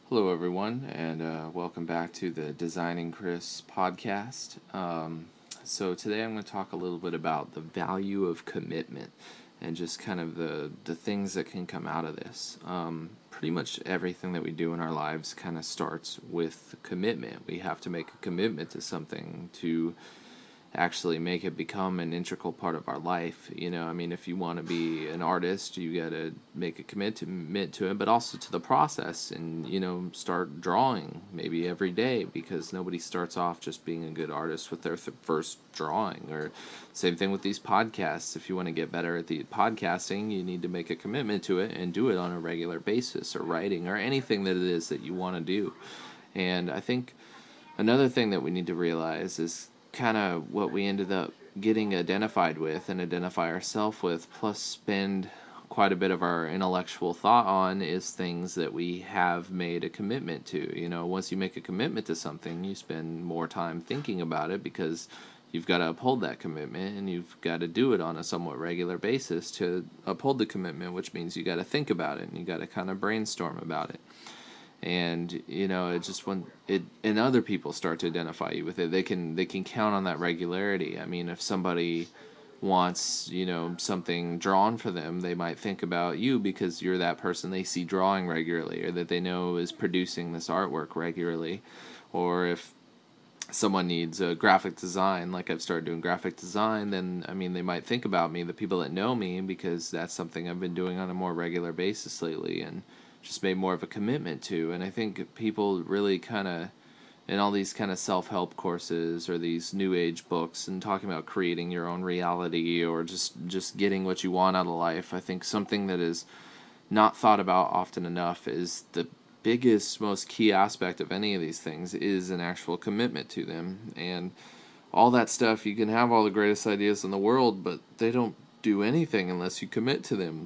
Hello, everyone, and welcome back to the Designing Chris podcast. So today I'm going to talk a little bit about the value of commitment and just kind of the things that can come out of this. Pretty much everything that we do in our lives kind of starts with commitment. We have to make a commitment to something to actually make it become an integral part of our life. If you want to be an artist, you got to make a commit to it, but also to the process, and start drawing maybe every day, because nobody starts off just being a good artist with their first drawing. Or same thing with these podcasts. If you want to get better at the podcasting, you need to make a commitment to it and do it on a regular basis, or writing, or anything that it is that you want to do. And I think another thing that we need to realize is kind of what we ended up getting identified with and identify ourselves with, plus spend quite a bit of our intellectual thought on, is things that we have made a commitment to. Once you make a commitment to something, you spend more time thinking about it, because you've got to uphold that commitment, and you've got to do it on a somewhat regular basis to uphold the commitment, which means you got to think about it, and you got to kind of brainstorm about it. And it just, when it and other people start to identify you with it, they can count on that regularity. If somebody wants something drawn for them, they might think about you, because you're that person they see drawing regularly, or that they know is producing this artwork regularly. Or if someone needs a graphic design, like I've started doing graphic design, then they might think about me, the people that know me, because that's something I've been doing on a more regular basis lately, and just made more of a commitment to. And I think people really kind of, in all these kind of self-help courses or these new age books, and talking about creating your own reality, or just getting what you want out of life, I think something that is not thought about often enough is the biggest, most key aspect of any of these things is an actual commitment to them. And all that stuff, you can have all the greatest ideas in the world, but they don't do anything unless you commit to them.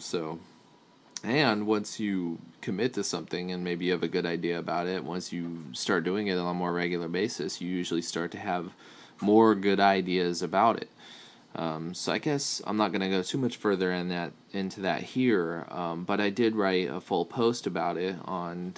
And once you commit to something, and maybe you have a good idea about it, once you start doing it on a more regular basis, you usually start to have more good ideas about it. So I guess I'm not going to go too much further into that here, but I did write a full post about it on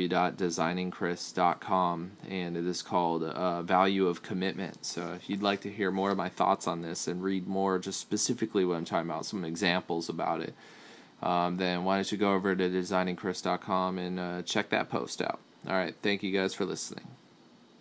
www.designingchris.com, and it is called Value of Commitment. So if you'd like to hear more of my thoughts on this and read more just specifically what I'm talking about, some examples about it, then why don't you go over to designingchris.com and check that post out. All right, thank you guys for listening.